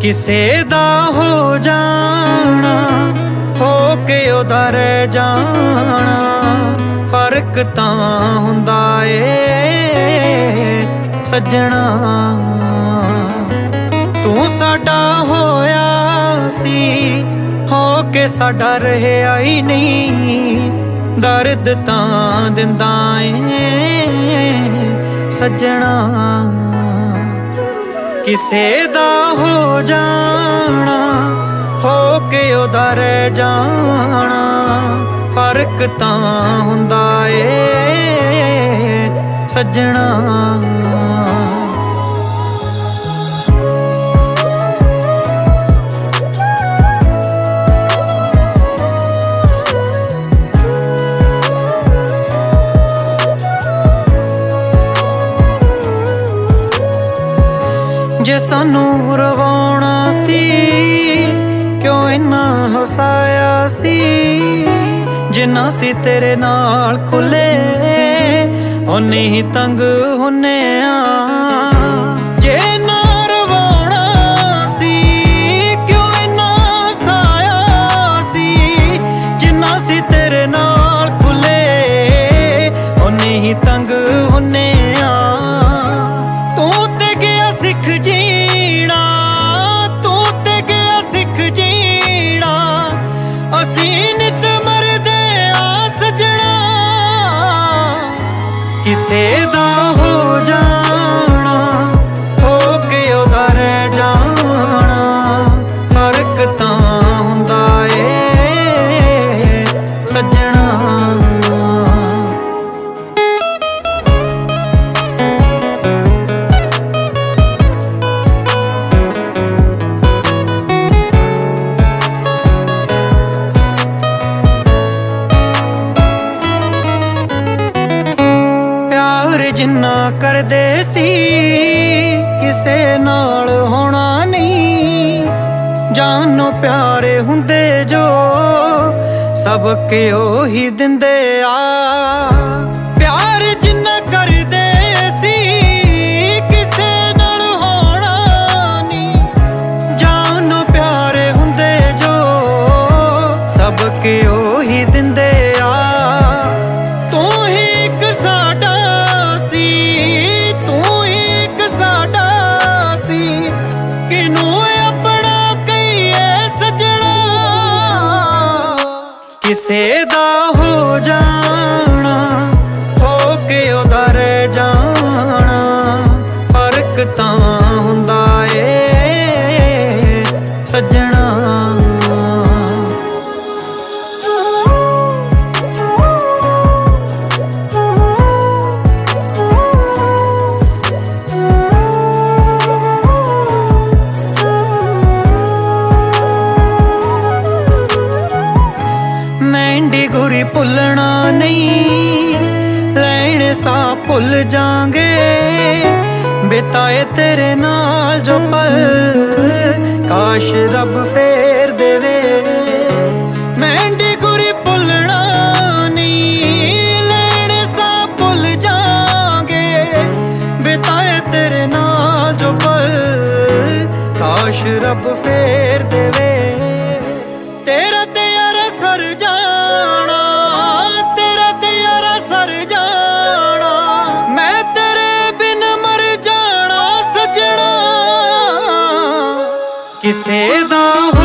ਕਿਸੇ ਦਾ ਹੋ ਜਾਣਾ, ਹੋ ਕੇ ਉਹਦਾ ਰਹਿ ਜਾਣਾ। ਫਰਕ ਤਾਂ ਹੁੰਦਾ ਏ ਸੱਜਣਾ, ਤੂੰ ਸਾਡਾ ਹੋਇਆ ਸੀ, ਹੋ ਕੇ ਸਾਡਾ ਰਹਿਆ ਹੀ ਨਹੀਂ। ਦਰਦ ਤਾਂ ਦਿੰਦਾ ਏ ਸੱਜਣਾ, ਕਿਸੇ ਦਾ ਹੋ ਜਾਣਾ, ਹੋ ਕੇ ਉਹਦਾ ਰਹਿ ਜਾਣਾ। ਫਰਕ ਤਾਂ ਹੁੰਦਾ ਏ ਸੱਜਣਾ। ਜੇ ਸਾਨੂੰ ਰਵਾਉਣਾ ਸੀ, ਕਿਉਂ ਇੰਨਾ ਹਸਾਇਆ ਸੀ। ਜਿੰਨਾ ਸੀ ਤੇਰੇ ਨਾਲ ਖੁੱਲੇ, ਓਨੇ ਹੀ ਤੰਗ ਹੁੰਨੇ ਆ। ਜੇ ਨਾ ਰਵਾਉਣਾ ਸੀ, ਕਿਉਂ ਇੰਨਾ ਹਸਾਇਆ ਸੀ। ਜਿੰਨਾ ਸੀ ਤੇਰੇ ਨਾਲ ਖੁੱਲੇ, ਓਨੇ ਹੀ ਤੰਗ ਹੁੰਨੇ ਆ। ਤੂੰ ਤੇ ਗਿਆ ਸਿੱਖ ਜੀਣਾ, ਤੂੰ ਤੇ ਗਿਆ ਸਿੱਖ ਜੀਣਾ। ਅਸੀਂ ਨਿਤ ਮਰਦੇ ਆ ਸਜਣਾ, ਕਿਸੇ ਦਾ ਹੋ ਜਾਣਾ, ਹੋ ਕੇ ਉਹਦਾ ਰਹਿ ਜਾਣਾ। ਫਰਕ ਤਾਂ ਹੁੰਦਾ ਏ ਸੱਜਣਾ। ਜਿੰਨਾ ਕਰਦੇ ਸੀ, ਕਿਸੇ ਨਾਲ ਹੋਣਾ ਨਹੀਂ। ਜਾਨੋਂ ਪਿਆਰੇ ਹੁੰਦੇ ਜੋ, ਸਬਕ ਉਹੀ ਦਿੰਦੇ ਆ। ਪਿਆਰ ਜਿੰਨਾ ਕਰਦੇ ਸੀ, ਕਿਸੇ ਨਾਲ ਹੋਣਾ ਨਹੀਂ। ਜਾਨੋਂ ਪਿਆਰੇ ਹੁੰਦੇ ਜੋ, ਸਬਕ ਉਹੀ ਦਿੰਦੇ ਆ। ਤੂੰ ਹੀ ਇੱਕ ਸਾਡਾ, ਤੂੰ ਇੱਕ ਸਾਡਾ ਸੀ। ਕਿਨੂੰ ਆਪਣਾ ਕਹੀਏ ਸੱਜਣਾ, ਕਿਸੇ ਦਾ ਹੋ ਜਾਣਾ, ਹੋ ਕੇ ਉਹਦਾ ਰਹਿ ਜਾਣਾ। ਫਰਕ ਤਾਂ ਹੁੰਦਾ ਏ ਸੱਜਣਾ। ਮਹਿੰਦੀ ਗੁਰੀ ਭੁੱਲਣਾ ਨਹੀਂ, ਲੈਣ ਸਾਹ ਭੁੱਲ ਜਾਂਗੇ। ਬਿਤਾਏ ਤੇਰੇ ਨਾਲ ਜੋ ਪਲ, ਕਾਸ਼ ਰੱਬ ਫੇਰ ਦੇਵੇ। ਮਹਿੰਦੀ ਗੁਰੀ ਭੁੱਲਣਾ ਨਹੀਂ, ਲੈਣ ਸਾਹ ਭੁੱਲ ਜਾਂਗੇ। ਬਿਤਾਏ ਤੇਰੇ ਨਾਲ ਜੋ ਪਲ, ਕਾਸ਼ ਰੱਬ ਫੇਰ ਦੇਵੇ। ਤੇਰਾ ਤੇ ਯਾਰਾ ਸਰ ਜਾਣਾ, ਤੇਰਾ ਤੇ ਯਾਰਾ ਸਰ ਜਾਣਾ। ਮੈਂ ਤੇਰੇ ਬਿਨ ਮਰ ਜਾਣਾ ਸੱਜਣਾ, ਕਿਸੇ ਦਾ